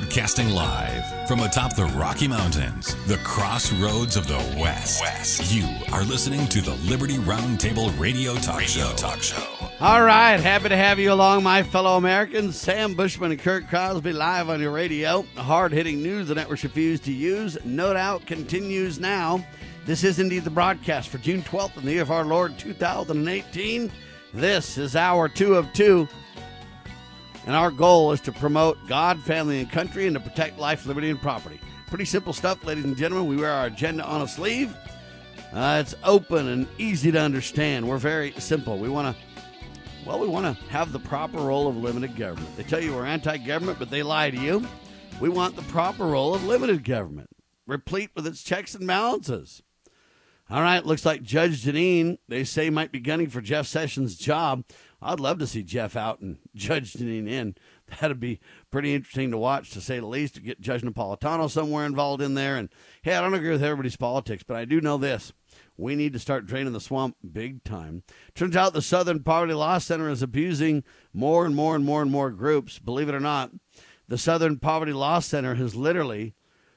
Broadcasting live from atop the Rocky Mountains, the crossroads of the West. You are listening to the Liberty Roundtable Radio Talk Show. All right, happy to have you along, my fellow Americans. Sam Bushman and Kurt Crosby live on your radio. Hard-hitting news the networks refuse to use, no doubt, continues now. This is indeed the broadcast for June 12th in the year of our Lord 2018. This is hour 2 of 2. And our goal is to promote God, family, and country, and to protect life, liberty, and property. Pretty simple stuff, ladies and gentlemen. We wear our agenda on a sleeve. It's open and easy to understand. We're very simple. We want to have the proper role of limited government. They tell you we're anti-government, but they lie to you. We want the proper role of limited government, replete with its checks and balances. All right, looks like Judge Jeanine, they say, might be gunning for Jeff Sessions' job. I'd love to see Jeff out and Judge Jeanine in. That'd be pretty interesting to watch, to say the least, to get Judge Napolitano somewhere involved in there. And, hey, I don't agree with everybody's politics, but I do know this. We need to start draining the swamp big time. Turns out the Southern Poverty Law Center is abusing more and more groups. Believe it or not, the Southern Poverty Law Center has literally...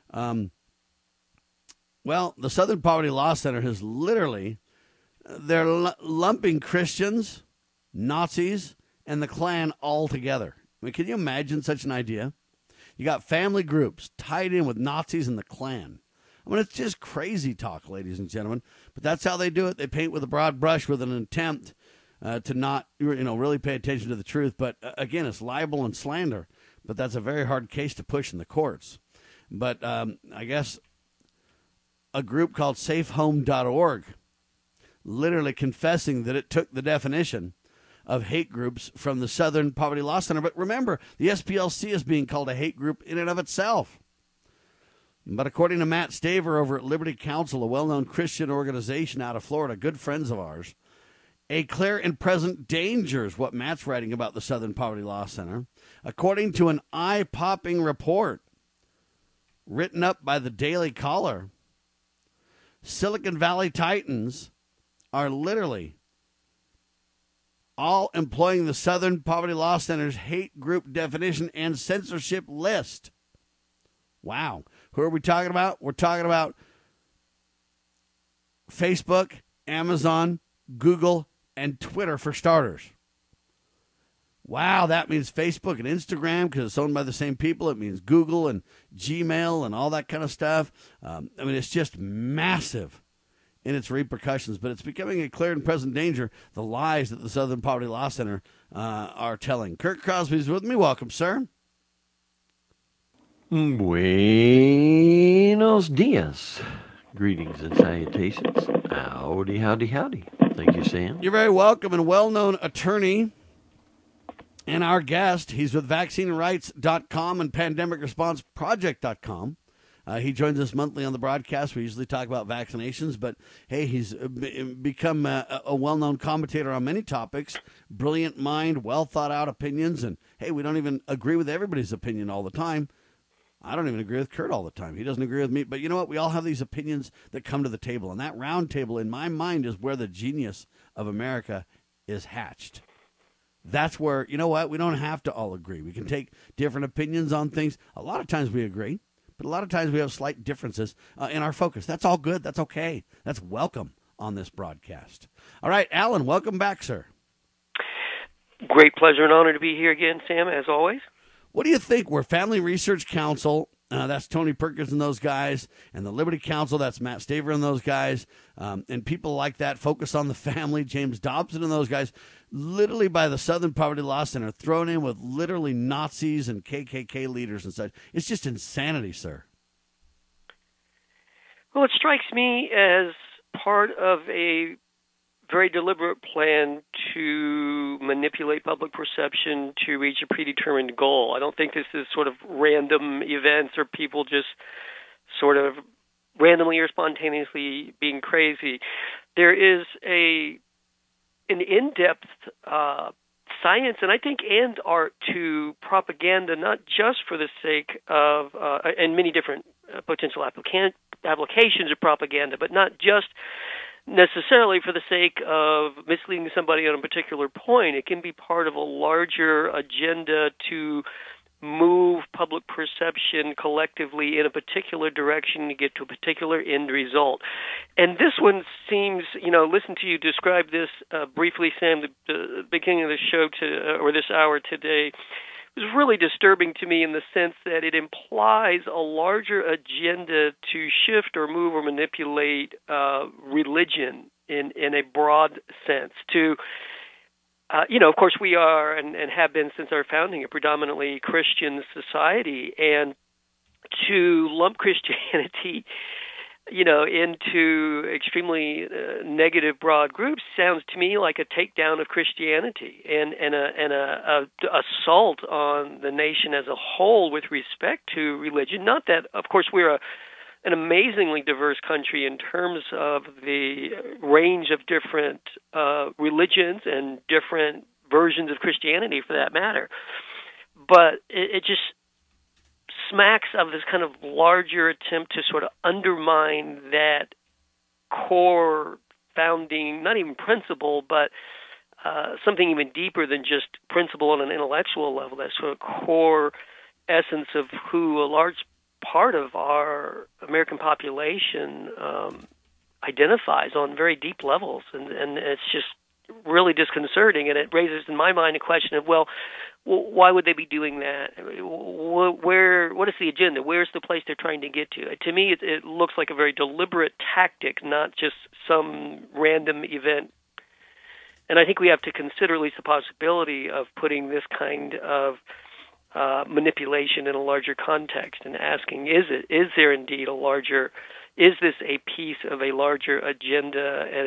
the Southern Poverty Law Center has literally, they're lumping Christians, Nazis, and the Klan all together. I mean, can you imagine such an idea? You got family groups tied in with Nazis and the Klan. I mean, it's just crazy talk, ladies and gentlemen. But that's how they do it. They paint with a broad brush with an attempt to not, really pay attention to the truth. But again, it's libel and slander. But that's a very hard case to push in the courts. But I guess a group called safehome.org literally confessing that it took the definition of hate groups from the Southern Poverty Law Center. But remember, the SPLC is being called a hate group in and of itself. But according to Matt Staver over at Liberty Counsel, a well-known Christian organization out of Florida, good friends of ours, a clear and present danger is what Matt's writing about the Southern Poverty Law Center. According to an eye-popping report written up by the Daily Caller, Silicon Valley Titans are literally all employing the Southern Poverty Law Center's hate group definition and censorship list. Wow. Who are we talking about? We're talking about Facebook, Amazon, Google, and Twitter for starters. Wow, that means Facebook and Instagram because it's owned by the same people. It means Google and Gmail and all that kind of stuff. It's just massive in its repercussions, but it's becoming a clear and present danger, the lies that the Southern Poverty Law Center are telling. Kurt Crosby's with me. Welcome, sir. Buenos dias. Greetings and salutations. Howdy, howdy, howdy. Thank you, Sam. You're very welcome, and well-known attorney. And our guest, he's with VaccineRights.com and PandemicResponseProject.com. He joins us monthly on the broadcast. We usually talk about vaccinations, but, hey, he's become a well-known commentator on many topics, brilliant mind, well-thought-out opinions, and, hey, we don't even agree with everybody's opinion all the time. I don't even agree with Kurt all the time. He doesn't agree with me, but you know what? We all have these opinions that come to the table, and that round table, in my mind, is where the genius of America is hatched. That's where, you know what, we don't have to all agree. We can take different opinions on things. A lot of times we agree, but a lot of times we have slight differences in our focus. That's all good. That's okay. That's welcome on this broadcast. All right, Alan, welcome back, sir. Great pleasure and honor to be here again, Sam, as always. What do you think? We're Family Research Council. That's Tony Perkins and those guys, and the Liberty Counsel, that's Matt Staver and those guys, and people like that, Focus on the Family, James Dobson and those guys, literally by the Southern Poverty Law Center, thrown in with literally Nazis and KKK leaders and such. It's just insanity, sir. Well, it strikes me as part of a very deliberate plan to manipulate public perception to reach a predetermined goal. I don't think this is sort of random events or people just sort of randomly or spontaneously being crazy. There is an in-depth science and I think and art to propaganda, not just for the sake of and many different potential applications of propaganda, but not just necessarily for the sake of misleading somebody on a particular point. It can be part of a larger agenda to move public perception collectively in a particular direction to get to a particular end result. And this one seems, listen to you describe this briefly, Sam, the beginning of the show or this hour today. It was really disturbing to me in the sense that it implies a larger agenda to shift or move or manipulate religion in a broad sense to of course, we are and have been since our founding a predominantly Christian society, and to lump Christianity, into extremely negative broad groups sounds to me like a takedown of Christianity and a assault on the nation as a whole with respect to religion. Not that, of course, we're an amazingly diverse country in terms of the range of different religions and different versions of Christianity, for that matter. But it just smacks of this kind of larger attempt to sort of undermine that core founding, not even principle, but something even deeper than just principle on an intellectual level, that sort of core essence of who a large part of our American population identifies on very deep levels, and it's just really disconcerting, and it raises in my mind a question of, well, why would they be doing that? What is the agenda? Where's the place they're trying to get to? To me, it looks like a very deliberate tactic, not just some random event. And I think we have to consider at least the possibility of putting this kind of manipulation in a larger context and asking, is there indeed is this a piece of a larger agenda and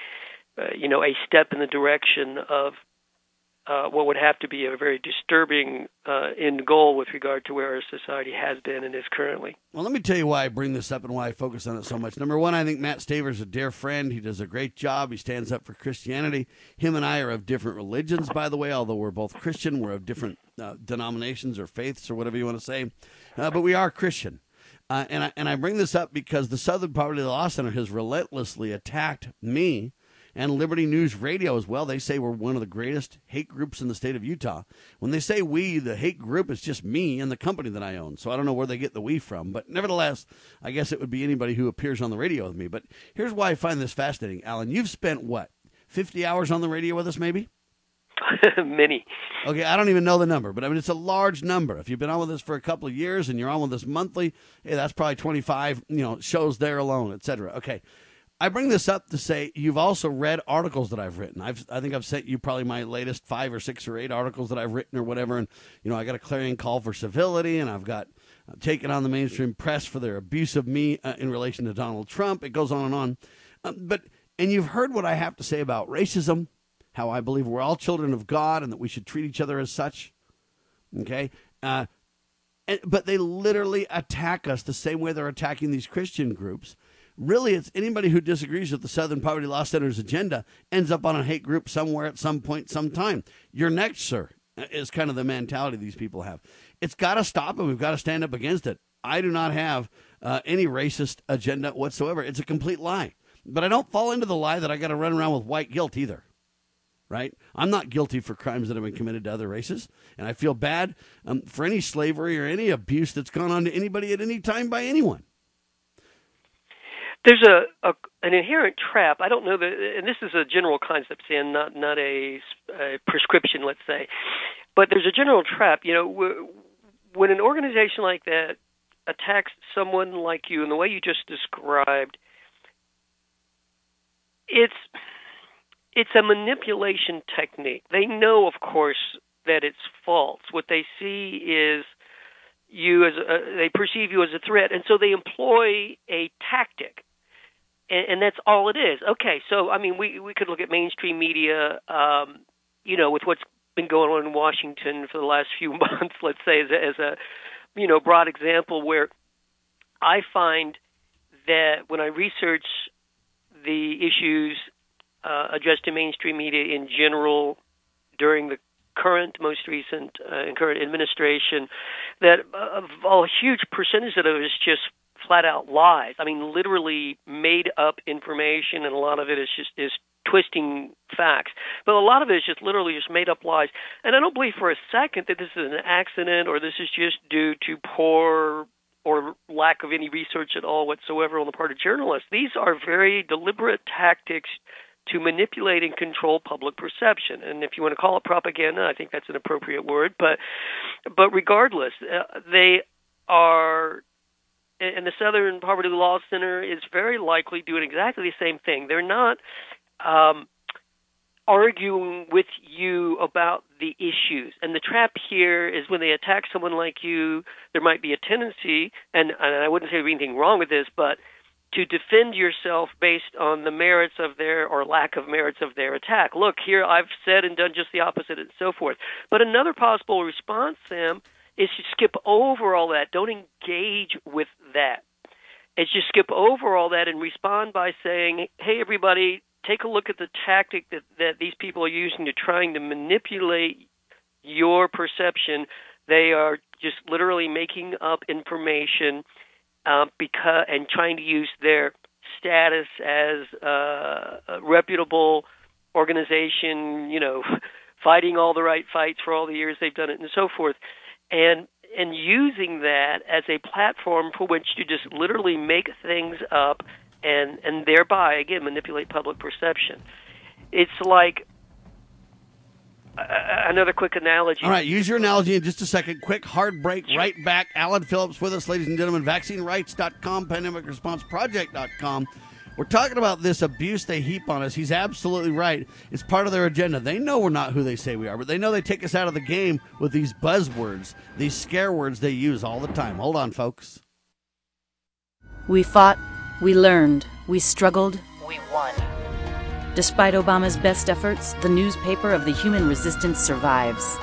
a step in the direction of what would have to be a very disturbing end goal with regard to where our society has been and is currently. Well, let me tell you why I bring this up and why I focus on it so much. Number one, I think Matt Staver's a dear friend. He does a great job. He stands up for Christianity. Him and I are of different religions, by the way, although we're both Christian. We're of different denominations or faiths or whatever you want to say. But we are Christian. And I bring this up because the Southern Poverty Law Center has relentlessly attacked me and Liberty News Radio as well. They say we're one of the greatest hate groups in the state of Utah. When they say we, the hate group is just me and the company that I own. So I don't know where they get the we from. But nevertheless, I guess it would be anybody who appears on the radio with me. But here's why I find this fascinating. Alan, you've spent, 50 hours on the radio with us maybe? Many. Okay, I don't even know the number, but I mean, it's a large number. If you've been on with us for a couple of years and you're on with us monthly, hey, that's probably 25, shows there alone, et cetera. Okay. I bring this up to say you've also read articles that I've written. I think I've sent you probably my latest 5 or 6 or 8 articles that I've written or whatever. And, I got a clarion call for civility, and I've got taken on the mainstream press for their abuse of me in relation to Donald Trump. It goes on and on. And you've heard what I have to say about racism, how I believe we're all children of God and that we should treat each other as such. Okay? But they literally attack us the same way they're attacking these Christian groups. Really, it's anybody who disagrees with the Southern Poverty Law Center's agenda ends up on a hate group somewhere at some point, sometime. You're next, sir, is kind of the mentality these people have. It's got to stop, and we've got to stand up against it. I do not have any racist agenda whatsoever. It's a complete lie. But I don't fall into the lie that I got to run around with white guilt either. Right? I'm not guilty for crimes that have been committed to other races, and I feel bad for any slavery or any abuse that's gone on to anybody at any time by anyone. There's an inherent trap. I don't know that, and this is a general concept, Sam, not a prescription, let's say, but there's a general trap. When an organization like that attacks someone like you in the way you just described, it's a manipulation technique. They know, of course, that it's false. What they see is they perceive you as a threat, and so they employ a tactic. And that's all it is. Okay, so, I mean, we could look at mainstream media, with what's been going on in Washington for the last few months, let's say, as a broad example, where I find that when I research the issues addressed to mainstream media in general during the most recent current administration, that a huge percentage of it is just flat out lies. I mean, literally made up information, and a lot of it is twisting facts. But a lot of it is just literally just made up lies. And I don't believe for a second that this is an accident or this is just due to poor or lack of any research at all whatsoever on the part of journalists. These are very deliberate tactics to manipulate and control public perception. And if you want to call it propaganda, I think that's an appropriate word. But regardless, they are, and the Southern Poverty Law Center is very likely doing exactly the same thing. They're not arguing with you about the issues. And the trap here is when they attack someone like you, there might be a tendency, and I wouldn't say there's anything wrong with this, but to defend yourself based on the merits of their or lack of merits of their attack. Look, here I've said and done just the opposite and so forth. But another possible response, Sam, is to skip over all that. Don't engage with that. It's just skip over all that and respond by saying, hey, everybody, take a look at the tactic that these people are using to trying to manipulate your perception. They are just literally making up information and trying to use their status as a reputable organization, fighting all the right fights for all the years they've done it and so forth, and using that as a platform for which to just literally make things up and thereby, again, manipulate public perception. It's like another quick analogy. All right, use your analogy in just a second. Quick, hard break, right back. Alan Phillips with us, ladies and gentlemen. VaccineRights.com, PandemicResponseProject.com. We're talking about this abuse they heap on us. He's absolutely right. It's part of their agenda. They know we're not who they say we are, but they know they take us out of the game with these buzzwords, these scare words they use all the time. Hold on, folks. We fought, we learned, we struggled, we won. Despite Obama's best efforts, the newspaper of the human resistance survives.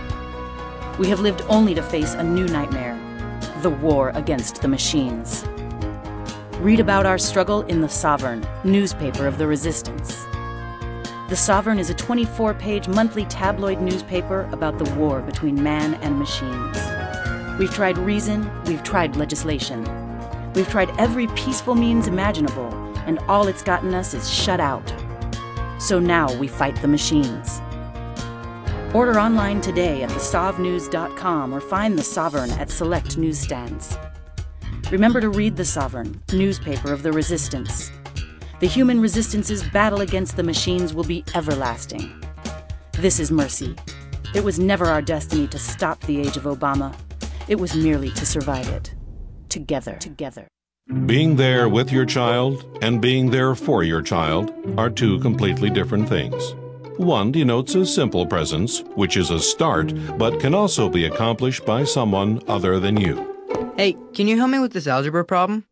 We have lived only to face a new nightmare, the war against the machines. Read about our struggle in The Sovereign, newspaper of the resistance. The Sovereign is a 24-page monthly tabloid newspaper about the war between man and machines. We've tried reason, we've tried legislation. We've tried every peaceful means imaginable, and all it's gotten us is shut out. So now we fight the machines. Order online today at thesovnews.com or find The Sovereign at select newsstands. Remember to read The Sovereign, newspaper of the resistance. The human resistance's battle against the machines will be everlasting. This is mercy. It was never our destiny to stop the age of Obama. It was merely to survive it. Together. Being there with your child and being there for your child are two completely different things. One denotes a simple presence, which is a start, but can also be accomplished by someone other than you. Hey, can you help me with this algebra problem?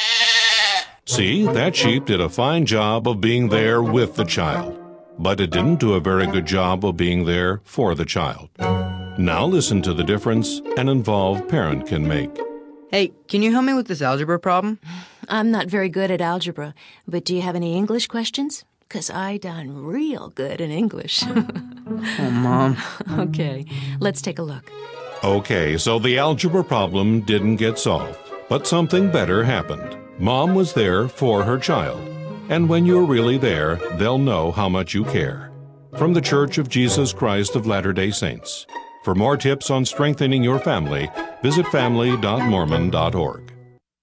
See, that sheep did a fine job of being there with the child, but it didn't do a very good job of being there for the child. Now listen to the difference an involved parent can make. Hey, can you help me with this algebra problem? I'm not very good at algebra, but do you have any English questions? 'Cause I done real good in English. Oh, Mom. Okay, let's take a look. Okay, so the algebra problem didn't get solved, but something better happened. Mom was there for her child, and when you're really there, they'll know how much you care. From the Church of Jesus Christ of Latter-day Saints. For more tips on strengthening your family, visit family.mormon.org.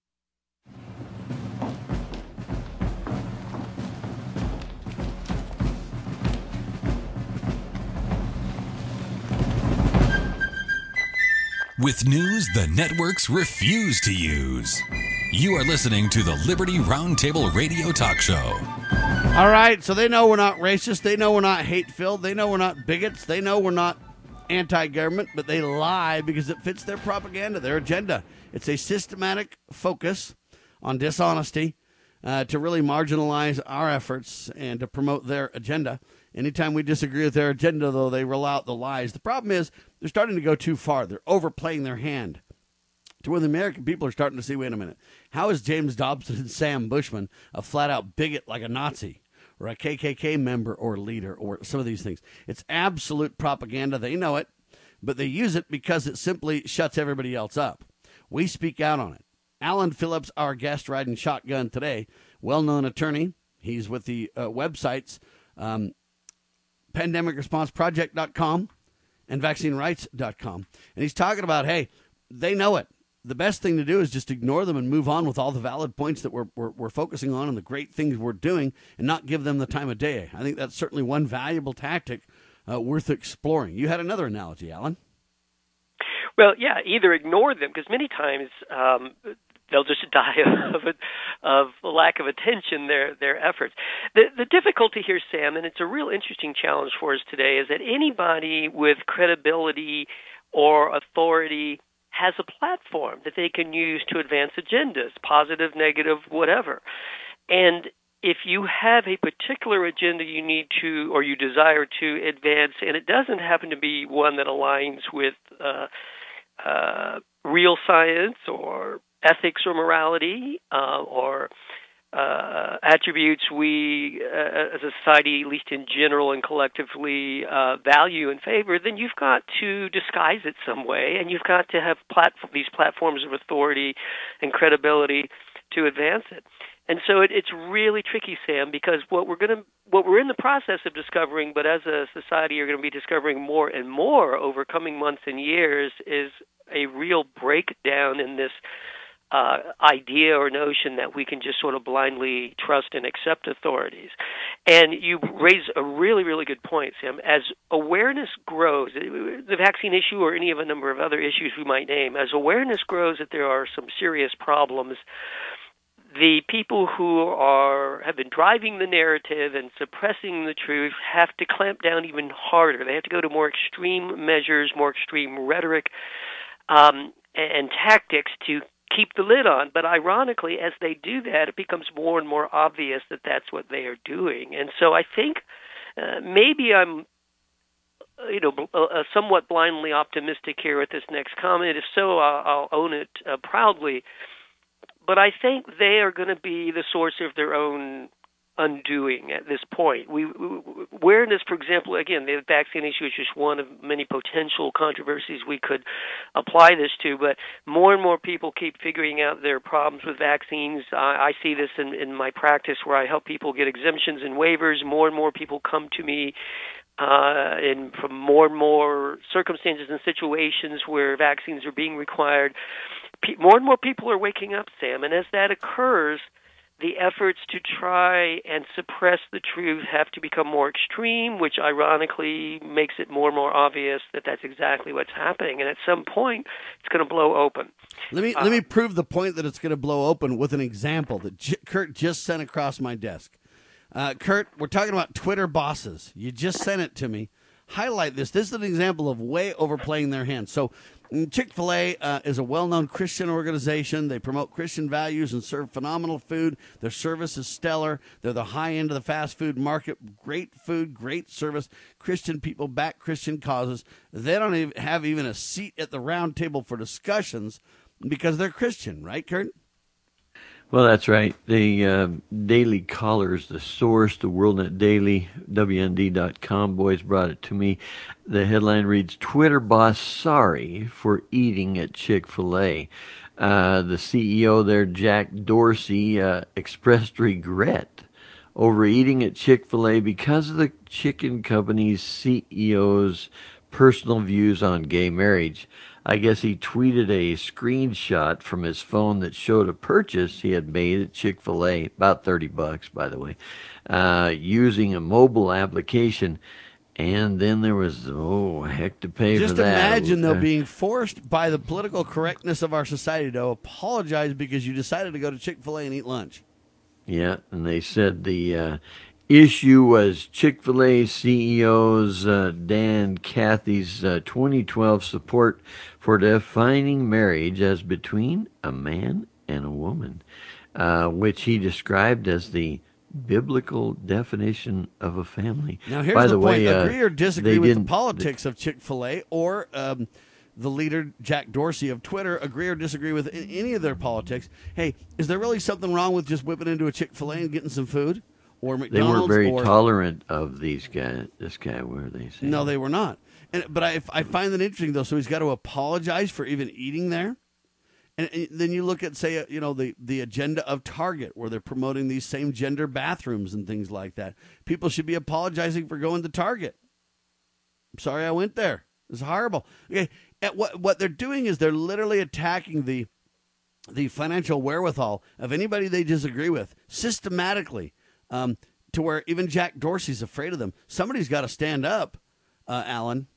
With news the networks refuse to use. You are listening to the Liberty Roundtable Radio Talk Show. All right, so they know we're not racist. They know we're not hate-filled. They know we're not bigots. They know we're not anti-government, but they lie because it fits their propaganda, their agenda. It's a systematic focus on dishonesty to really marginalize our efforts and to promote their agenda. Anytime we disagree with their agenda, though, they roll out the lies. The problem is they're starting to go too far. They're overplaying their hand to where the American people are starting to see, wait a minute, how is James Dobson and Sam Bushman a flat-out bigot like a Nazi or a KKK member or leader or some of these things? It's absolute propaganda. They know it, but they use it because it simply shuts everybody else up. We speak out on it. Alan Phillips, our guest riding shotgun today, well-known attorney. He's with the websites pandemicresponseproject.com and vaccinerights.com. And he's talking about, hey, they know it. The best thing to do is just ignore them and move on with all the valid points that we're focusing on and the great things we're doing and not give them the time of day. I think that's certainly one valuable tactic worth exploring. You had another analogy, Alan. Well, yeah, either ignore them, because many times they'll just die of lack of attention, their efforts. The difficulty here, Sam, and it's a real interesting challenge for us today, is that anybody with credibility or authority has a platform that they can use to advance agendas, positive, negative, whatever. And if you have a particular agenda you need to or you desire to advance, and it doesn't happen to be one that aligns with real science or ethics or morality or attributes we as a society, at least in general and collectively, value and favor, then you've got to disguise it some way, and you've got to have these platforms of authority and credibility to advance it. And so it's really tricky, Sam, because what we're in the process of discovering, but as a society are going to be discovering more and more over coming months and years, is a real breakdown in this idea or notion that we can just sort of blindly trust and accept authorities. And you raise a really, really good point, Sam. As awareness grows, the vaccine issue or any of a number of other issues we might name, as awareness grows that there are some serious problems, the people who have been driving the narrative and suppressing the truth have to clamp down even harder. They have to go to more extreme measures, more extreme rhetoric, and tactics to keep the lid on. But ironically, as they do that, it becomes more and more obvious that that's what they are doing. And so I think maybe I'm somewhat blindly optimistic here with this next comment. If so, I'll own it proudly. But I think they are going to be the source of their own undoing at this point. Awareness, for example, again, the vaccine issue is just one of many potential controversies we could apply this to, but more and more people keep figuring out their problems with vaccines. I see this in my practice where I help people get exemptions and waivers. More and more people come to me from more and more circumstances and situations where vaccines are being required. More and more people are waking up, Sam, and as that occurs, the efforts to try and suppress the truth have to become more extreme, which ironically makes it more and more obvious that that's exactly what's happening. And at some point, it's going to blow open. Let me prove the point that it's going to blow open with an example that Kurt just sent across my desk. Kurt, we're talking about Twitter bosses. You just sent it to me. Highlight this. This is an example of way overplaying their hand. So Chick-fil-A is a well-known Christian organization. They promote Christian values and serve phenomenal food. Their service is stellar. They're the high end of the fast food market. Great food, great service. Christian people back Christian causes. They don't even have a seat at the round table for discussions because they're Christian, right, Kurt? Well, that's right. The Daily Callers, The Source, the WorldNet Daily, WND.com, boys brought it to me. The headline reads, Twitter boss sorry for eating at Chick-fil-A. The CEO there, Jack Dorsey, expressed regret over eating at Chick-fil-A because of the chicken company's CEO's personal views on gay marriage. I guess he tweeted a screenshot from his phone that showed a purchase he had made at Chick-fil-A, about $30, by the way, using a mobile application. And then there was, heck to pay Just for that. Just imagine, though, being forced by the political correctness of our society to apologize because you decided to go to Chick-fil-A and eat lunch. Yeah, and they said the issue was Chick-fil-A CEO's Dan Cathy's 2012 support for defining marriage as between a man and a woman, which he described as the biblical definition of a family. Now, here's the point. Agree or disagree with the politics of Chick-fil-A or the leader, Jack Dorsey of Twitter, agree or disagree with any of their politics. Hey, is there really something wrong with just whipping into a Chick-fil-A and getting some food? Or McDonald's? They weren't very tolerant of these guys. This guy, were they? Saying? No, they were not. But I find that interesting, though. So he's got to apologize for even eating there. And then you look at, say, the agenda of Target, where they're promoting these same gender bathrooms and things like that. People should be apologizing for going to Target. I'm sorry I went there. It's horrible. Okay, what they're doing is they're literally attacking the financial wherewithal of anybody they disagree with systematically, to where even Jack Dorsey's afraid of them. Somebody's got to stand up, Alan.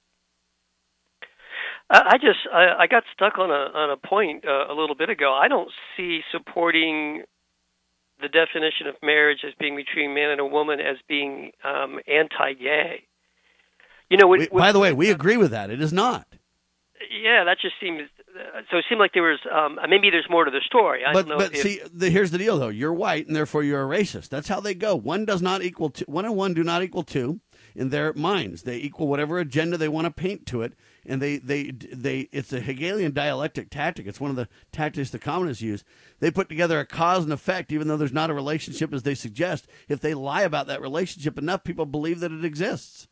I got stuck on a point a little bit ago. I don't see supporting the definition of marriage as being between a man and a woman as being anti-gay. By the way, we agree with that. It is not. Yeah, that just seems. So it seemed like there was maybe there's more to the story. Here's the deal, though. You're white, and therefore you're a racist. That's how they go. One does not equal two. 1 and 1 do not equal 2 in their minds. They equal whatever agenda they want to paint to it, and they it's a Hegelian dialectic tactic. It's one of the tactics the communists use. They put together a cause and effect, even though there's not a relationship as they suggest. If they lie about that relationship enough, people believe that it exists.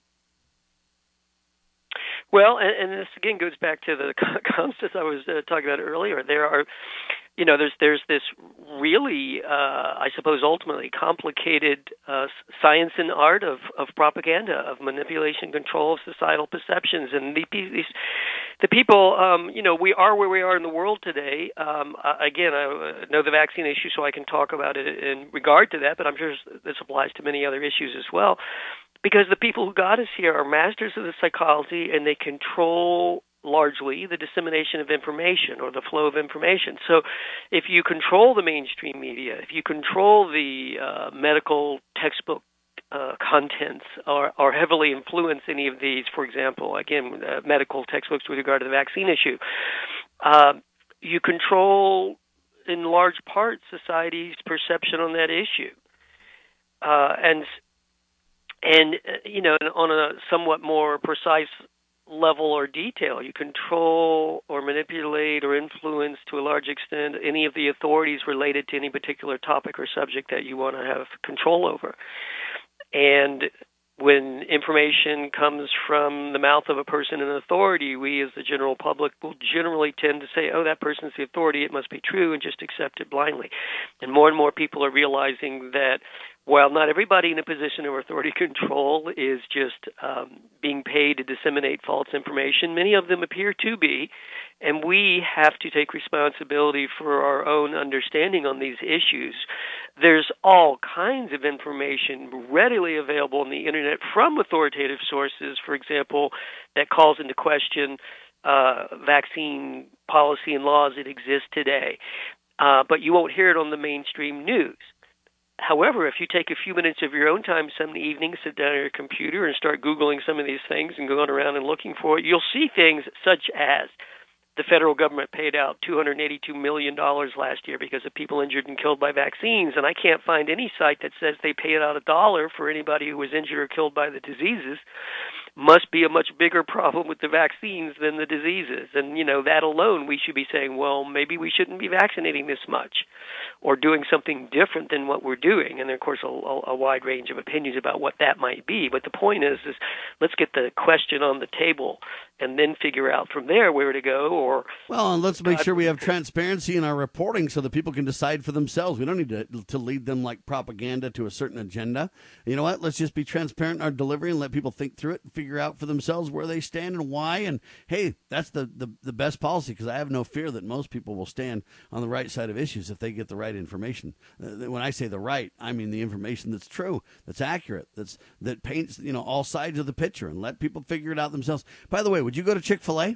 Well, and this again goes back to the concepts I was talking about earlier. There are, there's this really, I suppose, ultimately complicated science and art of propaganda, of manipulation, control of societal perceptions, and the people, we are where we are in the world today. Again, I know the vaccine issue, so I can talk about it in regard to that, but I'm sure this applies to many other issues as well. Because the people who got us here are masters of the psychology, and they control largely the dissemination of information or the flow of information. So if you control the mainstream media, if you control the medical textbook contents or heavily influence any of these, for example, again, medical textbooks with regard to the vaccine issue, you control in large part society's perception on that issue. And on a somewhat more precise level or detail, you control or manipulate or influence to a large extent any of the authorities related to any particular topic or subject that you want to have control over. And when information comes from the mouth of a person in authority, we as the general public will generally tend to say, oh, that person's the authority, it must be true, and just accept it blindly. And more people are realizing that while not everybody in a position of authority control is just being paid to disseminate false information, many of them appear to be, and we have to take responsibility for our own understanding on these issues. There's all kinds of information readily available on the Internet from authoritative sources, for example, that calls into question vaccine policy and laws that exist today. But you won't hear it on the mainstream news. However, if you take a few minutes of your own time some evening, sit down at your computer and start Googling some of these things and going around and looking for it, you'll see things such as the federal government paid out $282 million last year because of people injured and killed by vaccines, and I can't find any site that says they paid out $1 for anybody who was injured or killed by the diseases. Must be a much bigger problem with the vaccines than the diseases. And, that alone, we should be saying, well, maybe we shouldn't be vaccinating this much or doing something different than what we're doing. And, of course, a wide range of opinions about what that might be. But the point is let's get the question on the table and then figure out from there where to go. And let's make sure we have transparency in our reporting so that people can decide for themselves. We don't need to lead them like propaganda to a certain agenda. You know what? Let's just be transparent in our delivery and let people think through it and figure out for themselves where they stand and why. And, hey, that's the best policy, because I have no fear that most people will stand on the right side of issues if they get the right information. When I say the right, I mean the information that's true, that's accurate, that paints all sides of the picture, and let people figure it out themselves. By the way, would you go to Chick-fil-A?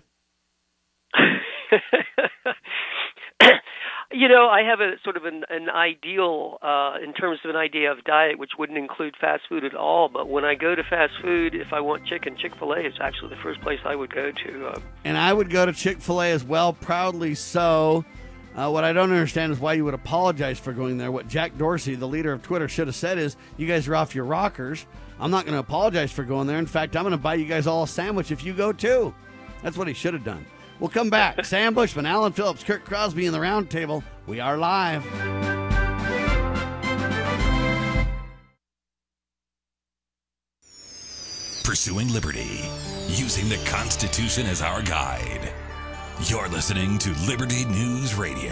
I have a sort of an ideal in terms of an idea of diet, which wouldn't include fast food at all. But when I go to fast food, if I want chicken, Chick-fil-A is actually the first place I would go to. And I would go to Chick-fil-A as well, proudly so. What I don't understand is why you would apologize for going there. What Jack Dorsey, the leader of Twitter, should have said is, you guys are off your rockers. I'm not going to apologize for going there. In fact, I'm going to buy you guys all a sandwich if you go too. That's what he should have done. We'll come back. Sam Bushman, Alan Phillips, Kirk Crosby in the round table. We are live. Pursuing liberty, using the Constitution as our guide. You're listening to Liberty News Radio.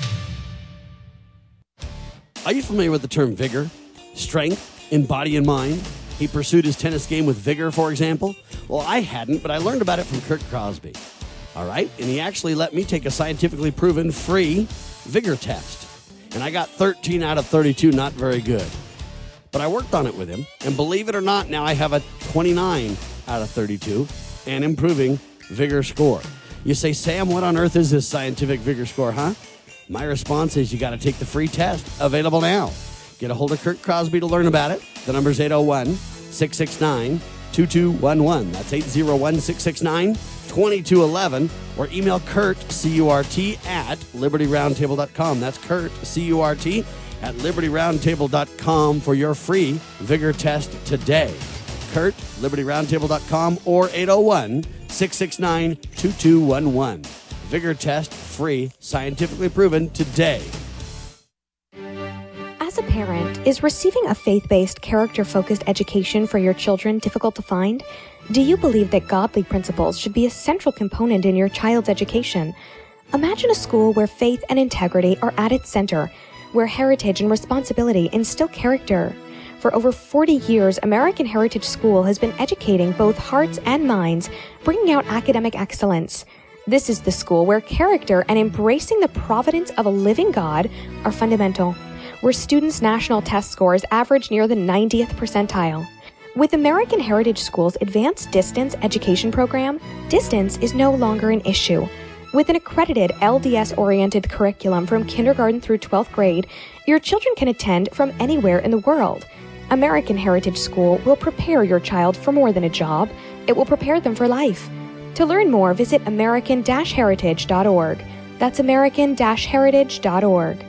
Are you familiar with the term vigor, strength in body and mind? He pursued his tennis game with vigor, for example. Well, I hadn't, but I learned about it from Kurt Crosby. All right? And he actually let me take a scientifically proven free vigor test. And I got 13 out of 32, not very good. But I worked on it with him. And believe it or not, now I have a 29 out of 32 and improving vigor score. You say, Sam, what on earth is this scientific vigor score, huh? My response is you got to take the free test, available now. Get a hold of Kurt Crosby to learn about it. The number's 801-669-2211. That's 801-669-2211. Or email Kurt, C-U-R-T, at LibertyRoundtable.com. That's Kurt, C-U-R-T, at LibertyRoundtable.com for your free vigor test today. Kurt, LibertyRoundtable.com, or 801-669-2211. Vigor test, free, scientifically proven today. As a parent, is receiving a faith-based, character-focused education for your children difficult to find? Do you believe that godly principles should be a central component in your child's education? Imagine a school where faith and integrity are at its center, where heritage and responsibility instill character. For over 40 years, American Heritage School has been educating both hearts and minds, bringing out academic excellence. This is the school where character and embracing the providence of a living God are fundamental, where students' national test scores average near the 90th percentile. With American Heritage School's advanced distance education program, distance is no longer an issue. With an accredited LDS-oriented curriculum from kindergarten through 12th grade, your children can attend from anywhere in the world. American Heritage School will prepare your child for more than a job. It will prepare them for life. To learn more, visit American-Heritage.org. That's American-Heritage.org.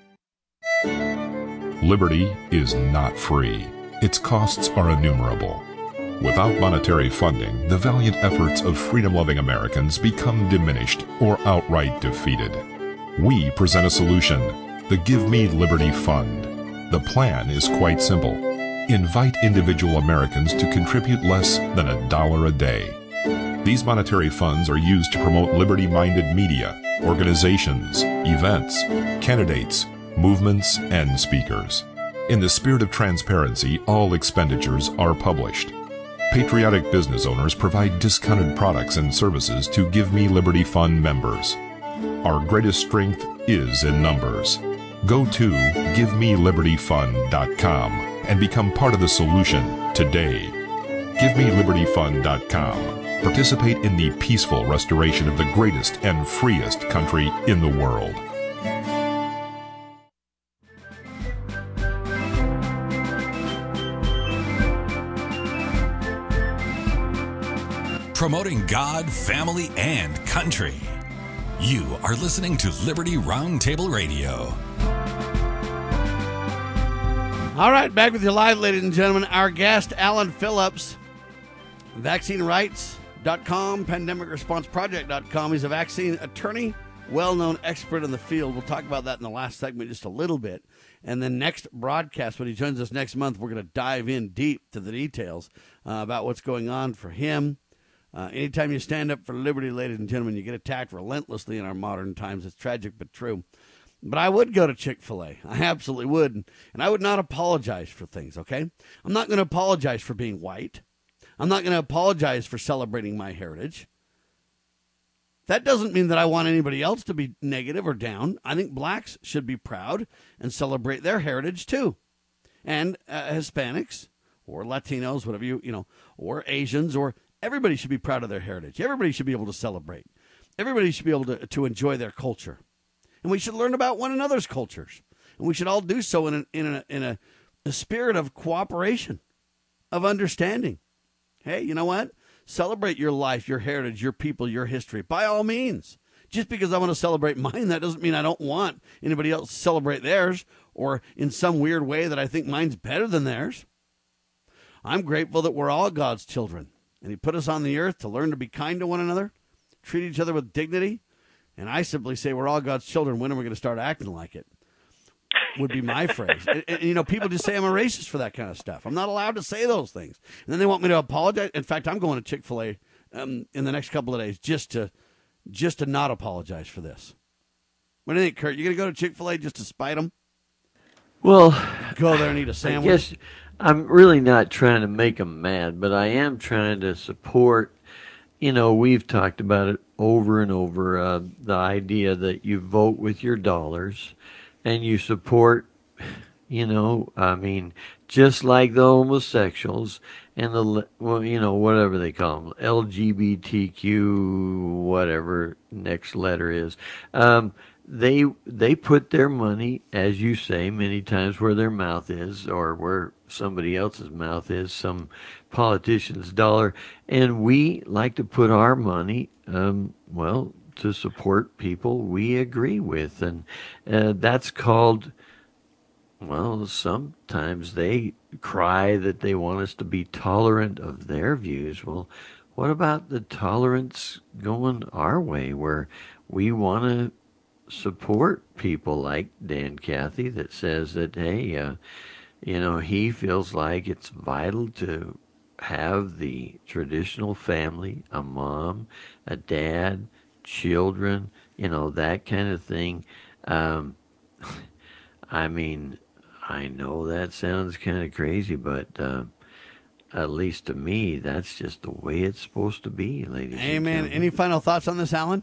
Liberty is not free. Its costs are innumerable. Without monetary funding, the valiant efforts of freedom-loving Americans become diminished or outright defeated. We present a solution, the Give Me Liberty Fund. The plan is quite simple. Invite individual Americans to contribute less than $1 a day. These monetary funds are used to promote liberty-minded media, organizations, events, candidates, movements, and speakers. In the spirit of transparency, all expenditures are published. Patriotic business owners provide discounted products and services to Give Me Liberty Fund members. Our greatest strength is in numbers. Go to GiveMeLibertyFund.com and become part of the solution today. GiveMeLibertyFund.com. Participate in the peaceful restoration of the greatest and freest country in the world. Promoting God, family, and country. You are listening to Liberty Roundtable Radio. All right, back with you live, ladies and gentlemen. Our guest, Alan Phillips, VaccineRights.com, PandemicResponseProject.com. He's a vaccine attorney, well-known expert in the field. We'll talk about that in the last segment just a little bit. And then next broadcast, when he joins us next month, we're going to dive in deep to the details about what's going on for him. Anytime you stand up for liberty, ladies and gentlemen, you get attacked relentlessly in our modern times. It's tragic but true. But I would go to Chick-fil-A. I absolutely would. And I would not apologize for things, okay? I'm not going to apologize for being white. I'm not going to apologize for celebrating my heritage. That doesn't mean that I want anybody else to be negative or down. I think blacks should be proud and celebrate their heritage too. And Hispanics or Latinos, whatever or Asians, or everybody should be proud of their heritage. Everybody should be able to celebrate. Everybody should be able to enjoy their culture. And we should learn about one another's cultures. And we should all do so in a spirit of cooperation, of understanding. Hey, you know what? Celebrate your life, your heritage, your people, your history, by all means. Just because I want to celebrate mine, that doesn't mean I don't want anybody else to celebrate theirs, or in some weird way that I think mine's better than theirs. I'm grateful that we're all God's children, and he put us on the earth to learn to be kind to one another, treat each other with dignity, and I simply say we're all God's children. When are we going to start acting like it? Would be my phrase. And, people just say I'm a racist for that kind of stuff. I'm not allowed to say those things. And then they want me to apologize. In fact, I'm going to Chick-fil-A in the next couple of days just to just to not apologize for this. What do you think, Kurt? You going to go to Chick-fil-A just to spite them? Well, go there and eat a sandwich? I guess I'm really not trying to make them mad, but I am trying to support, we've talked about it over and over, the idea that you vote with your dollars and you support, just like the homosexuals and whatever they call them, LGBTQ, whatever next letter is. They put their money, as you say, many times where their mouth is or where somebody else's mouth is, some politician's dollar. And we like to put our money, to support people we agree with. And that's called, sometimes they cry that they want us to be tolerant of their views. Well, what about the tolerance going our way where we want to support people like Dan Cathy that says that, hey, he feels like it's vital to have the traditional family, a mom, a dad, children, that kind of thing. I know that sounds kind of crazy, but at least to me, that's just the way it's supposed to be, ladies and gentlemen. Amen. Any final thoughts on this, Alan?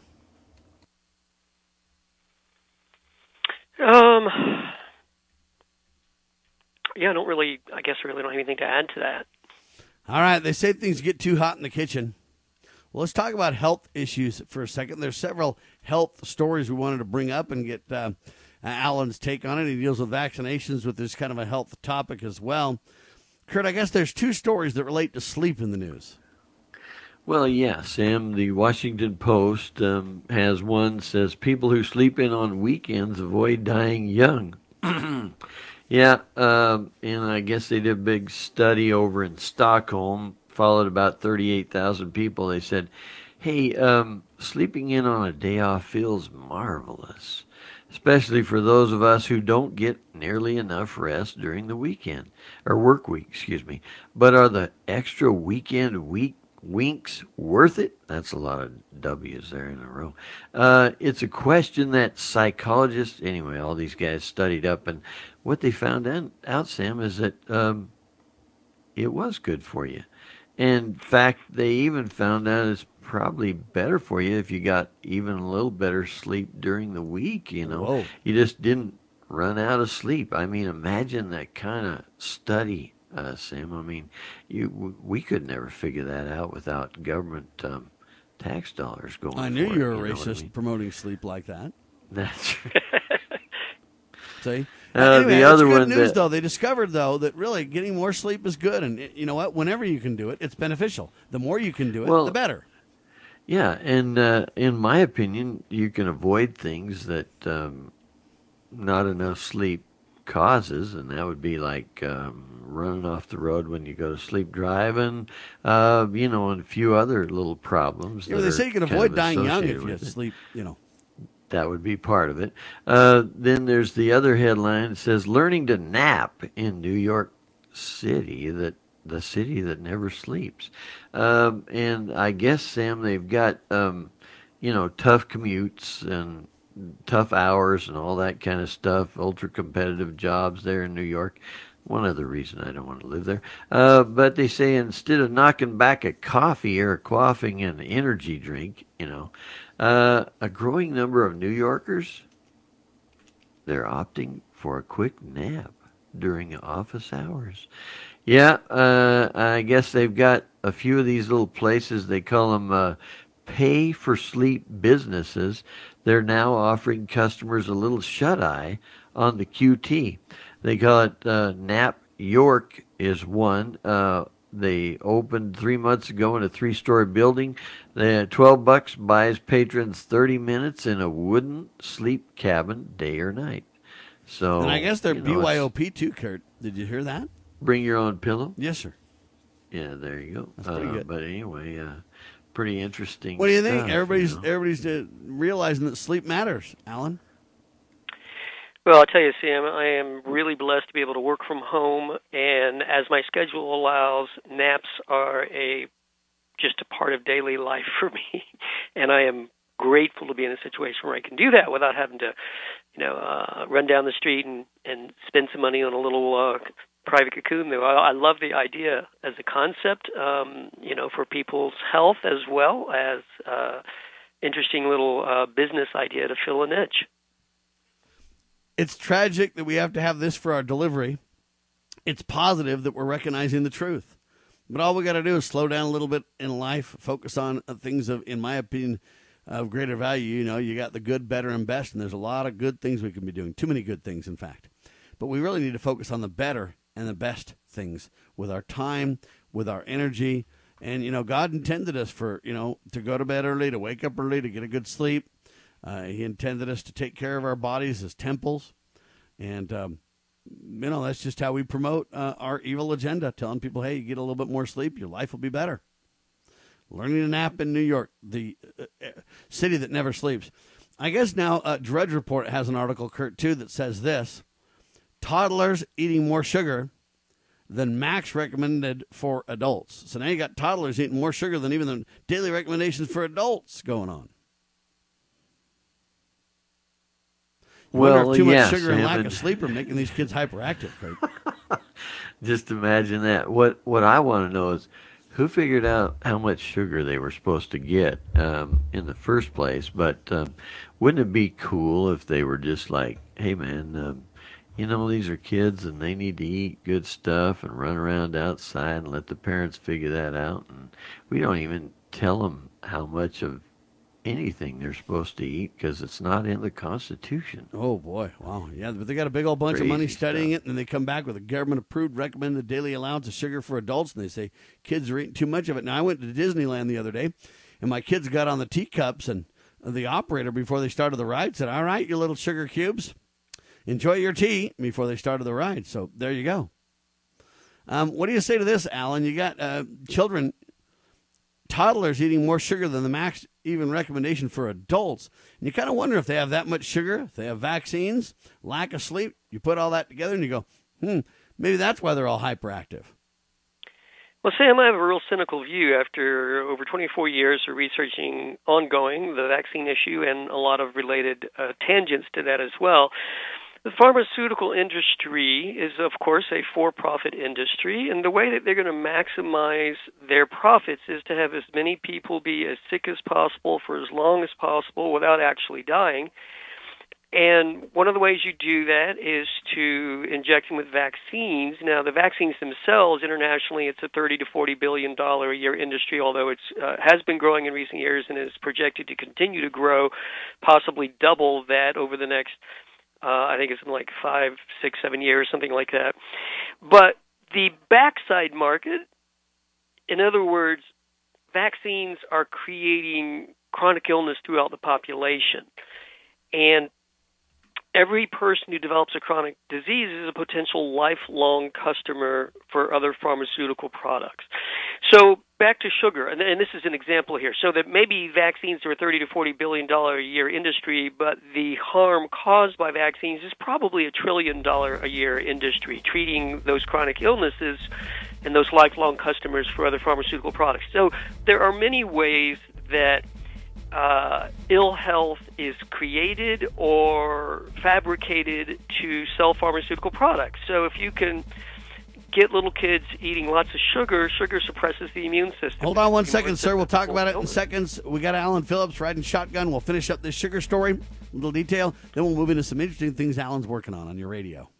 I really don't have anything to add to that. All right. They say things get too hot in the kitchen. Well, let's talk about health issues for a second. There's several health stories we wanted to bring up and get Alan's take on it. He deals with vaccinations with this kind of a health topic as well. Kurt, I guess there's two stories that relate to sleep in the news. Well, yeah, Sam, the Washington Post has one, says people who sleep in on weekends avoid dying young. Yeah, and I guess they did a big study over in Stockholm, followed about 38,000 people. They said, hey, sleeping in on a day off feels marvelous, especially for those of us who don't get nearly enough rest during the weekend, or work week, But are the extra weekend winks worth it? That's a lot of W's there in a row. It's a question that psychologists, anyway, all these guys studied up, and what they found out, Sam, is that it was good for you. In fact, they even found out it's probably better for you if you got even a little better sleep during the week, Whoa. You just didn't run out of sleep. Imagine that kind of study, Sam. We could never figure that out without government tax dollars going. I knew for you were it, a racist promoting sleep like that. That's See? the other good one news, though. They discovered, though, that really getting more sleep is good. And you know what? Whenever you can do it, it's beneficial. The more you can do it, the better. Yeah, and in my opinion, you can avoid things that not enough sleep causes, and that would be like running off the road when you go to sleep driving, and a few other little problems. Yeah, they say you can avoid dying young if you sleep, That would be part of it. Then there's the other headline that says, learning to nap in New York City, the city that never sleeps. And I guess, Sam, they've got, tough commutes and tough hours and all that kind of stuff, ultra-competitive jobs there in New York. One other reason I don't want to live there. But they say instead of knocking back a coffee or quaffing an energy drink, a growing number of New Yorkers, they're opting for a quick nap during office hours. Yeah, I guess they've got a few of these little places. They call them pay-for-sleep businesses. They're now offering customers a little shut-eye on the QT. They call it Nap York is one. They opened 3 months ago in a 3-story building. They had $12 buys patrons 30 minutes in a wooden sleep cabin, day or night. So, and I guess they're BYOP too, Kurt. Did you hear that? Bring your own pillow? Yes, sir. Yeah, there you go. That's pretty good. But anyway, pretty interesting. What do you think? Stuff, everybody's realizing that sleep matters, Alan. Well, I'll tell you, Sam, I am really blessed to be able to work from home, and as my schedule allows, naps are just a part of daily life for me, and I am grateful to be in a situation where I can do that without having to, run down the street and spend some money on a little private cocoon. Though I love the idea as a concept, for people's health as well as interesting little business idea to fill a niche. It's tragic that we have to have this for our delivery. It's positive that we're recognizing the truth. But all we got to do is slow down a little bit in life, focus on things of, in my opinion, of greater value. You got the good, better, and best, and there's a lot of good things we can be doing. Too many good things, in fact. But we really need to focus on the better and the best things with our time, with our energy. And, God intended us for, to go to bed early, to wake up early, to get a good sleep. He intended us to take care of our bodies as temples. And, that's just how we promote our evil agenda, telling people, hey, you get a little bit more sleep, your life will be better. Learning to nap in New York, the city that never sleeps. I guess now Drudge Report has an article, Kurt, too, that says this: toddlers eating more sugar than max recommended for adults. So now you got toddlers eating more sugar than even the daily recommendations for adults going on. Well, too much yeah, sugar and Sam, lack of sleep are making these kids hyperactive, Craig. Just imagine that. What I want to know is who figured out how much sugar they were supposed to get in the first place. But wouldn't it be cool if they were just like, hey, man, these are kids and they need to eat good stuff and run around outside and let the parents figure that out. And we don't even tell them how much of anything they're supposed to eat because it's not in the Constitution. Oh, boy. Wow. Yeah, but they got a big old bunch of money studying it, and then they come back with a government-approved recommended daily allowance of sugar for adults, and they say kids are eating too much of it. Now, I went to Disneyland the other day, and my kids got on the teacups, and the operator, before they started the ride, said, all right, you little sugar cubes, enjoy your tea, before they started the ride. So there you go. What do you say to this, Alan? You got toddlers eating more sugar than the max even recommendation for adults. And you kind of wonder if they have that much sugar, if they have vaccines, lack of sleep. You put all that together and you go, maybe that's why they're all hyperactive. Well, Sam, I have a real cynical view after over 24 years of researching ongoing the vaccine issue and a lot of related tangents to that as well. The pharmaceutical industry is, of course, a for-profit industry, and the way that they're going to maximize their profits is to have as many people be as sick as possible for as long as possible without actually dying. And one of the ways you do that is to inject them with vaccines. Now, the vaccines themselves, internationally, it's a $30 to $40 billion a year industry, although it has been growing in recent years and is projected to continue to grow, possibly double that over the next I think it's in like 5, 6, 7 years, something like that. But the backside market, in other words, vaccines are creating chronic illness throughout the population. And every person who develops a chronic disease is a potential lifelong customer for other pharmaceutical products. So back to sugar, and this is an example here. So that maybe vaccines are a $30 to $40 billion a year industry, but the harm caused by vaccines is probably a $1 trillion a year industry, treating those chronic illnesses and those lifelong customers for other pharmaceutical products. So there are many ways that ill health is created or fabricated to sell pharmaceutical products. So if you can get little kids eating lots of sugar, sugar suppresses the immune system. Hold on one second, sir. We'll talk about it in seconds. We got Alan Phillips riding shotgun. We'll finish up this sugar story, a little detail. Then we'll move into some interesting things Alan's working on your radio.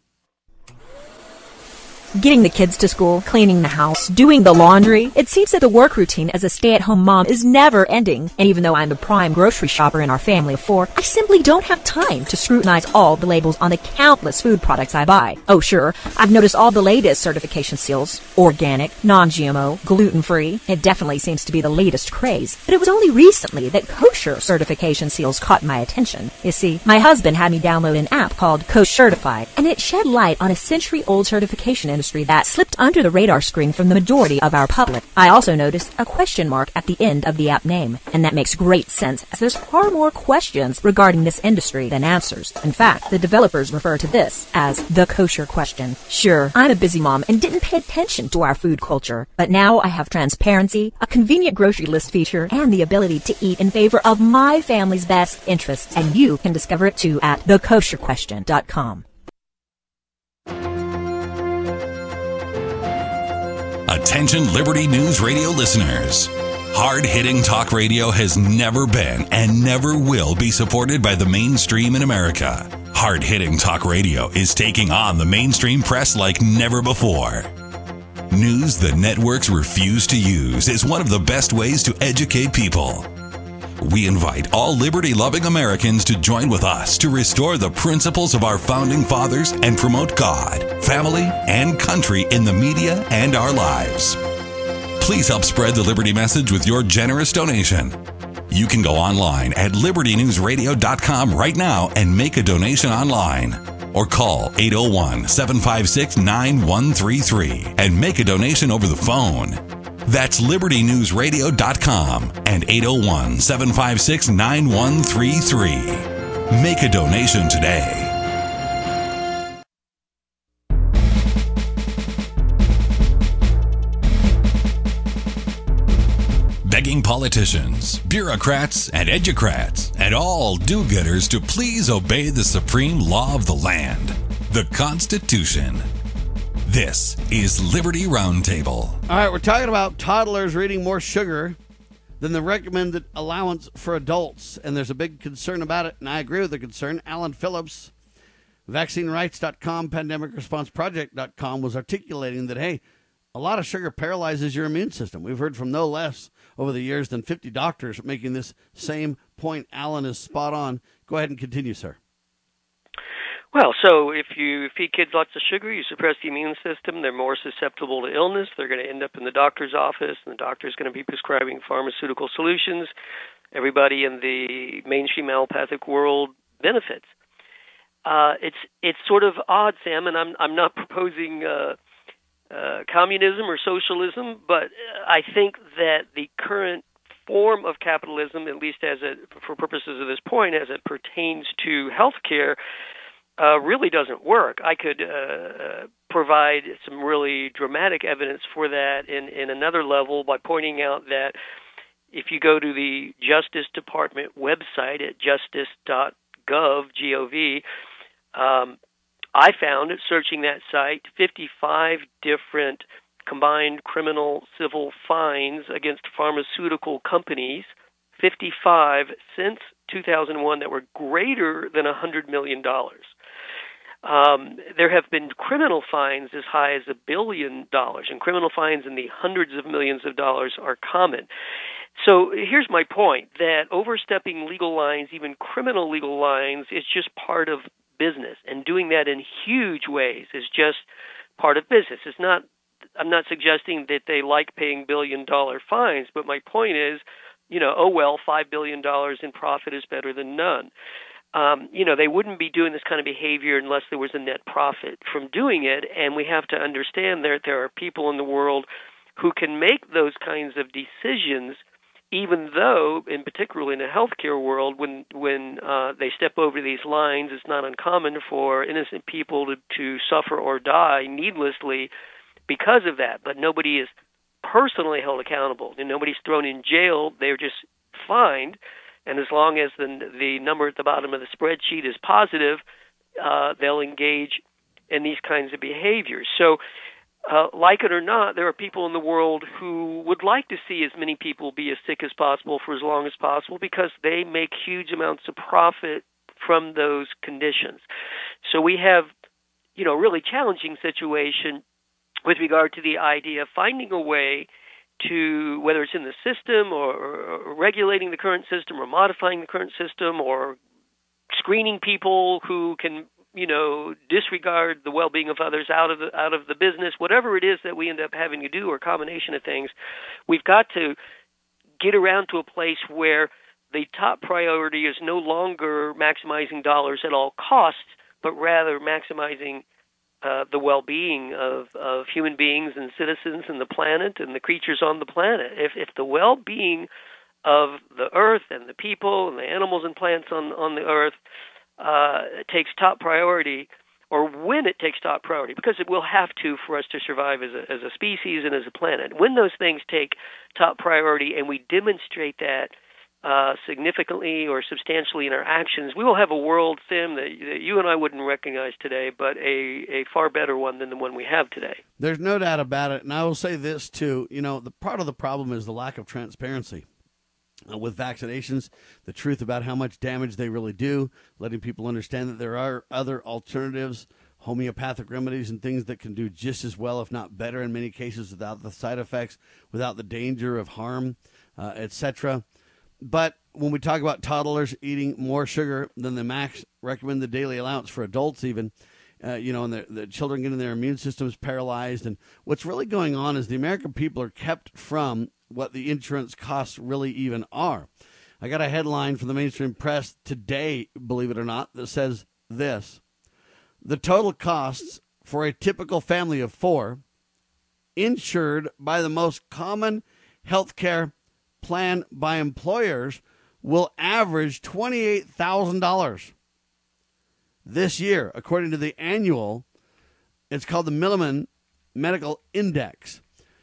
Getting the kids to school, cleaning the house, doing the laundry. It seems that the work routine as a stay-at-home mom is never ending. And even though I'm the prime grocery shopper in our family of 4, I simply don't have time to scrutinize all the labels on the countless food products I buy. Oh sure, I've noticed all the latest certification seals. Organic, non-GMO, gluten-free. It definitely seems to be the latest craze. But it was only recently that kosher certification seals caught my attention. You see, my husband had me download an app called Kosher Certified, and it shed light on a century-old certification in industry that slipped under the radar screen from the majority of our public. I also noticed a question mark at the end of the app name, and that makes great sense as there's far more questions regarding this industry than answers. In fact, the developers refer to this as the kosher question. Sure, I'm a busy mom and didn't pay attention to our food culture, but now I have transparency, a convenient grocery list feature, and the ability to eat in favor of my family's best interests, and you can discover it too at thekosherquestion.com. Attention Liberty News Radio listeners. Hard-hitting talk radio has never been and never will be supported by the mainstream in America. Hard-hitting talk radio is taking on the mainstream press like never before. News the networks refuse to use is one of the best ways to educate people. We invite all liberty-loving Americans to join with us to restore the principles of our founding fathers and promote God, family, and country in the media and our lives. Please help spread the Liberty message with your generous donation. You can go online at libertynewsradio.com right now and make a donation online. Or call 801-756-9133 and make a donation over the phone. That's libertynewsradio.com and 801-756-9133. Make a donation today. Begging politicians, bureaucrats, and educrats, and all do-gooders to please obey the supreme law of the land, the Constitution. This is Liberty Roundtable. All right, we're talking about toddlers eating more sugar than the recommended allowance for adults, and there's a big concern about it, and I agree with the concern. Alan Phillips, VaccineRights.com, PandemicResponseProject.com, was articulating that, hey, a lot of sugar paralyzes your immune system. We've heard from no less over the years than 50 doctors making this same point. Alan is spot on. Go ahead and continue, sir. Well, so if you feed kids lots of sugar, you suppress the immune system, they're more susceptible to illness, they're going to end up in the doctor's office, and the doctor's going to be prescribing pharmaceutical solutions. Everybody in the mainstream allopathic world benefits. It's sort of odd, Sam, and I'm not proposing communism or socialism, but I think that the current form of capitalism, at least for purposes of this point, as it pertains to healthcare, really doesn't work. I could provide some really dramatic evidence for that in another level by pointing out that if you go to the Justice Department website at justice.gov, G-O-V, I found, searching that site, 55 different combined criminal civil fines against pharmaceutical companies, 55 since 2001 that were greater than $100 million. There have been criminal fines as high as $1 billion, and criminal fines in the hundreds of millions of dollars are common. So here's my point, that overstepping legal lines, even criminal legal lines, is just part of business, and doing that in huge ways is just part of business. I'm not suggesting that they like paying billion-dollar fines, but my point is, $5 billion in profit is better than none. They wouldn't be doing this kind of behavior unless there was a net profit from doing it, and we have to understand that there are people in the world who can make those kinds of decisions, even though, in particularly in the healthcare world, when they step over these lines, it's not uncommon for innocent people to suffer or die needlessly because of that. But nobody is personally held accountable, and nobody's thrown in jail. They're just fined. And as long as the number at the bottom of the spreadsheet is positive, they'll engage in these kinds of behaviors. So, like it or not, there are people in the world who would like to see as many people be as sick as possible for as long as possible because they make huge amounts of profit from those conditions. So we have, really challenging situation with regard to the idea of finding a way to, whether it's in the system or regulating the current system or modifying the current system or screening people who can, disregard the well-being of others out of the business, whatever it is that we end up having to do, or a combination of things, we've got to get around to a place where the top priority is no longer maximizing dollars at all costs, but rather maximizing the well-being of human beings and citizens and the planet and the creatures on the planet. If the well-being of the earth and the people and the animals and plants on the earth takes top priority, or when it takes top priority, because it will have to for us to survive as a species and as a planet. When those things take top priority and we demonstrate that significantly or substantially in our actions, we will have a world, Sam, that you and I wouldn't recognize today, but a far better one than the one we have today. There's no doubt about it. And I will say this, too. The part of the problem is the lack of transparency. With vaccinations, the truth about how much damage they really do, letting people understand that there are other alternatives, homeopathic remedies and things that can do just as well, if not better in many cases, without the side effects, without the danger of harm, etc. But when we talk about toddlers eating more sugar than the max recommended daily allowance for adults even, and the children getting their immune systems paralyzed. And what's really going on is the American people are kept from what the insurance costs really even are. I got a headline from the mainstream press today, believe it or not, that says this: the total costs for a typical family of 4 insured by the most common health care plan by employers will average $28,000 this year, according to the annual. It's called the Milliman Medical Index.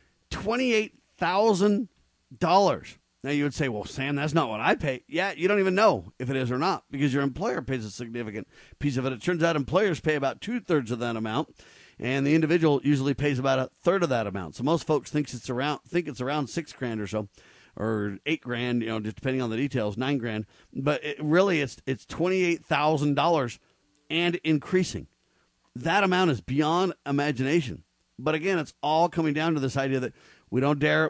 $28,000. Now you would say, well, Sam, that's not what I pay. Yeah, you don't even know if it is or not, because your employer pays a significant piece of it. It turns out employers pay about 2/3 of that amount, and the individual usually pays about 1/3 of that amount. So most folks think it's around $6,000 or so, or $8,000, just depending on the details, $9,000. But it's $28,000 and increasing. That amount is beyond imagination. But again, it's all coming down to this idea that we don't dare,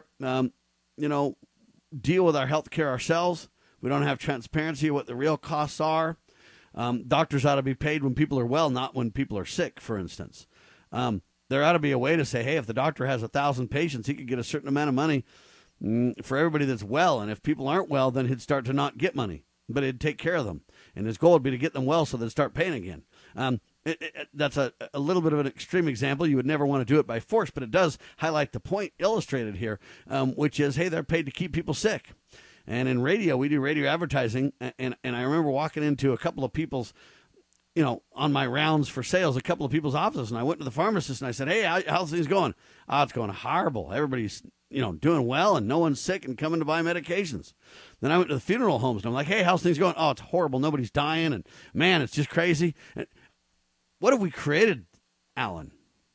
deal with our health care ourselves. We don't have transparency of what the real costs are. Doctors ought to be paid when people are well, not when people are sick, for instance. There ought to be a way to say, hey, if the doctor has 1,000 patients, he could get a certain amount of money for everybody that's well. And if people aren't well, then he'd start to not get money, but he'd take care of them. And his goal would be to get them well so they'd start paying again. That's a little bit of an extreme example. You would never want to do it by force, but it does highlight the point illustrated here, which is, hey, they're paid to keep people sick. And in radio, we do radio advertising, and I remember walking into a couple of people's, on my rounds for sales, a couple of people's offices, and I went to the pharmacist and I said, hey, how's things going? Oh, it's going horrible. Everybody's, doing well and no one's sick and coming to buy medications. Then I went to the funeral homes and I'm like, hey, how's things going? Oh, it's horrible. Nobody's dying. And man, it's just crazy. What have we created, Alan?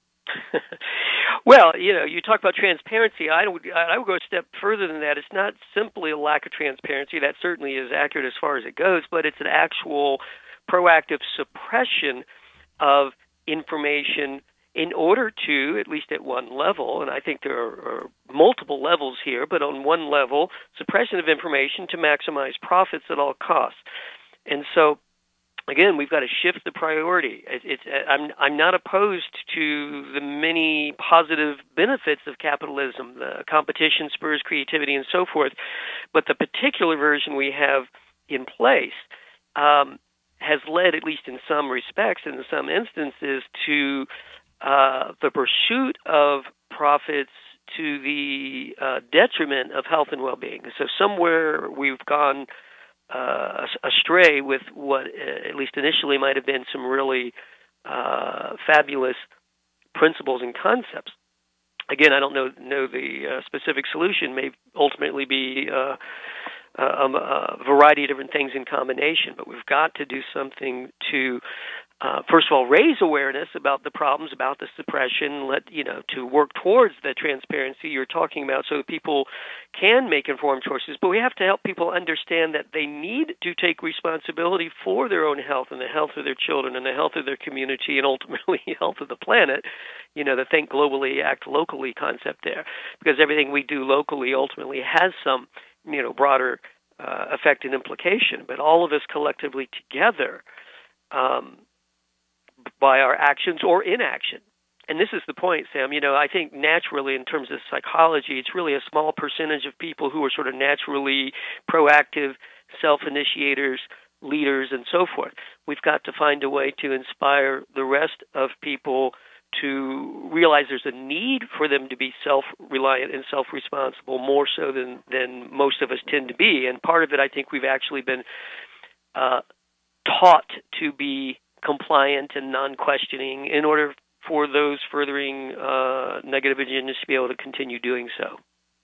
Well, you talk about transparency. I would go a step further than that. It's not simply a lack of transparency. That certainly is accurate as far as it goes, but it's an actual proactive suppression of information in order to, at least at one level, and I think there are multiple levels here, but on one level, suppression of information to maximize profits at all costs. And so, again, we've got to shift the priority. I'm not opposed to the many positive benefits of capitalism. The competition spurs creativity and so forth. But the particular version we have in place has led, at least in some respects, in some instances, to the pursuit of profits to the detriment of health and well-being. So somewhere we've gone astray with what, at least initially, might have been some really fabulous principles and concepts. Again, I don't know the specific solution. May ultimately be a variety of different things in combination, but we've got to do something to, first of all, raise awareness about the problems, about the suppression, to work towards the transparency you're talking about so that people can make informed choices. But we have to help people understand that they need to take responsibility for their own health and the health of their children and the health of their community and ultimately health of the planet. The think globally, act locally concept there, because everything we do locally ultimately has some broader effect and implication. But all of us collectively together, by our actions or inaction. And this is the point, Sam. I think naturally in terms of psychology, it's really a small percentage of people who are sort of naturally proactive self-initiators leaders and so forth. We've got to find a way to inspire the rest of people to realize there's a need for them to be self-reliant and self-responsible, more so than most of us tend to be. And part of it, I think we've actually been taught to be compliant and non-questioning in order for those furthering negative agendas to be able to continue doing so.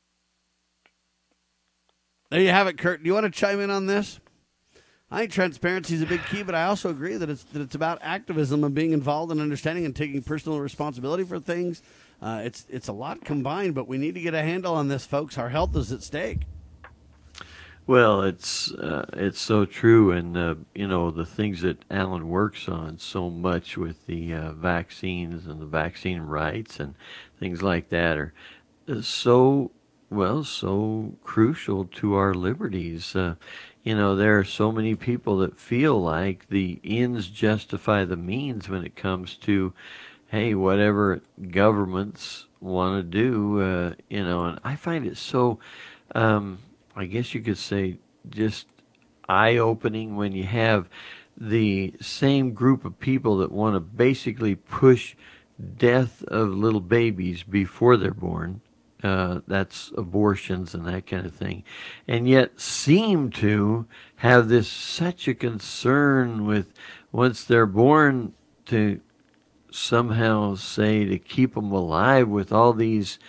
There you have it, Kurt. Do you want to chime in on this? I think transparency is a big key, but I also agree that it's about activism and being involved in understanding and taking personal responsibility for things. It's a lot combined, but we need to get a handle on this, folks. Our health is at stake. Well, it's so true, and the things that Alan works on so much with the vaccines and the vaccine rights and things like that are so crucial to our liberties. There are so many people that feel like the ends justify the means when it comes to, hey, whatever governments want to do, and I find it so, I guess you could say, just eye-opening when you have the same group of people that want to basically push death of little babies before they're born. That's abortions and that kind of thing, and yet seem to have such a concern with once they're born to somehow say to keep them alive with all these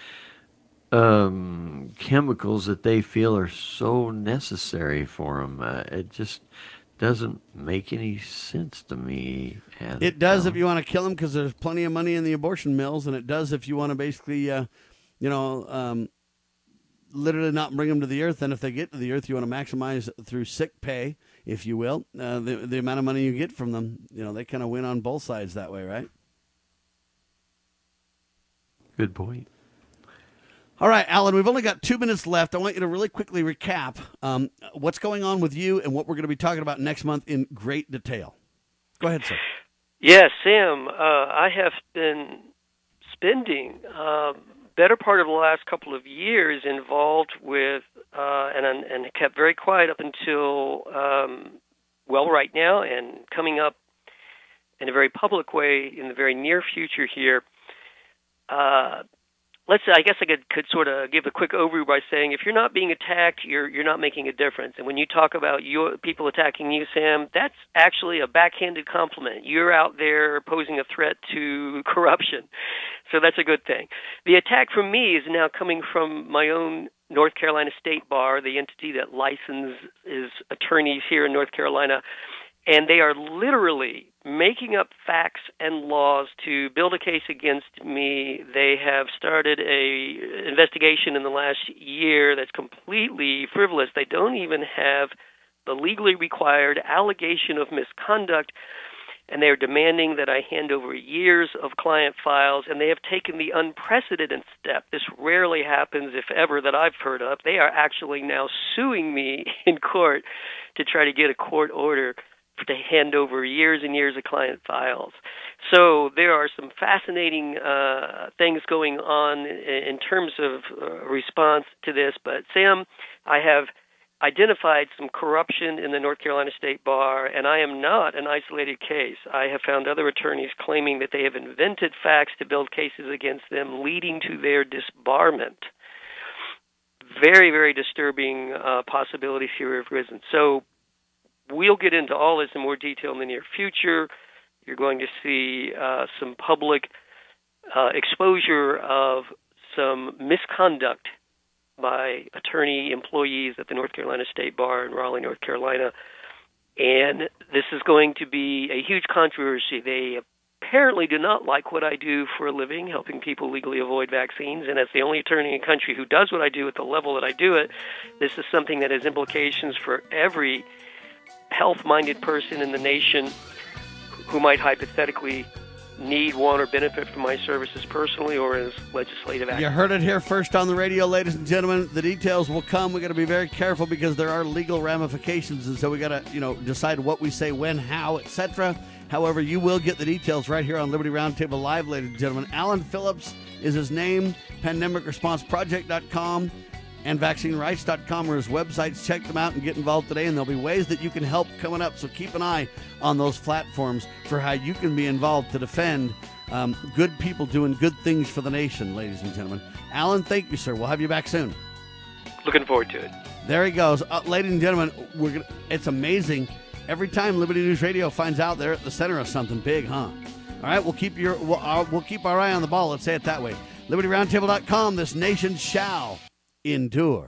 chemicals that they feel are so necessary for them. It just doesn't make any sense to me. It does if you want to kill them because there's plenty of money in the abortion mills, and it does if you want to basically literally not bring them to the earth. And if they get to the earth, you want to maximize through sick pay, if you will, the amount of money you get from them. They kind of win on both sides that way, right? Good point. All right, Alan, we've only got 2 minutes left. I want you to really quickly recap what's going on with you and what we're going to be talking about next month in great detail. Go ahead, sir. Yes, Sam, I have been spending better part of the last couple of years involved with, and kept very quiet up until, right now, and coming up in a very public way in the very near future here. I guess I could sort of give a quick overview by saying if you're not being attacked, you're not making a difference. And when you talk about people attacking you, Sam, that's actually a backhanded compliment. You're out there posing a threat to corruption. So that's a good thing. The attack from me is now coming from my own North Carolina State Bar, the entity that licenses attorneys here in North Carolina. And they are literally making up facts and laws to build a case against me. They have started a investigation in the last year that's completely frivolous. They don't even have the legally required allegation of misconduct, and they are demanding that I hand over years of client files, and they have taken the unprecedented step. This rarely happens, if ever, that I've heard of. They are actually now suing me in court to try to get a court order to hand over years and years of client files. So there are some fascinating things going on in terms of response to this. But, Sam, I have identified some corruption in the North Carolina State Bar, and I am not an isolated case. I have found other attorneys claiming that they have invented facts to build cases against them, leading to their disbarment. Very, very disturbing possibilities here have risen. So we'll get into all this in more detail in the near future. You're going to see some public exposure of some misconduct by attorney employees at the North Carolina State Bar in Raleigh, North Carolina. And this is going to be a huge controversy. They apparently do not like what I do for a living, helping people legally avoid vaccines. And as the only attorney in the country who does what I do at the level that I do it, this is something that has implications for every health-minded person in the nation who might hypothetically need, want, or benefit from my services personally or as legislative action. You heard it here first on the radio, ladies and gentlemen. The details will come. We got to be very careful because there are legal ramifications, and so we got to, decide what we say, when, how, etc. However, you will get the details right here on Liberty Roundtable Live, ladies and gentlemen. Alan Phillips is his name. PandemicResponseProject.com. and vaccinerights.com are his websites. Check them out and get involved today, and there'll be ways that you can help coming up. So keep an eye on those platforms for how you can be involved to defend good people doing good things for the nation, ladies and gentlemen. Alan, thank you, sir. We'll have you back soon. Looking forward to it. There he goes. Ladies and gentlemen, it's amazing. Every time Liberty News Radio finds out they're at the center of something big, huh? All right, we'll keep our eye on the ball. Let's say it that way. LibertyRoundtable.com. This nation shall endure.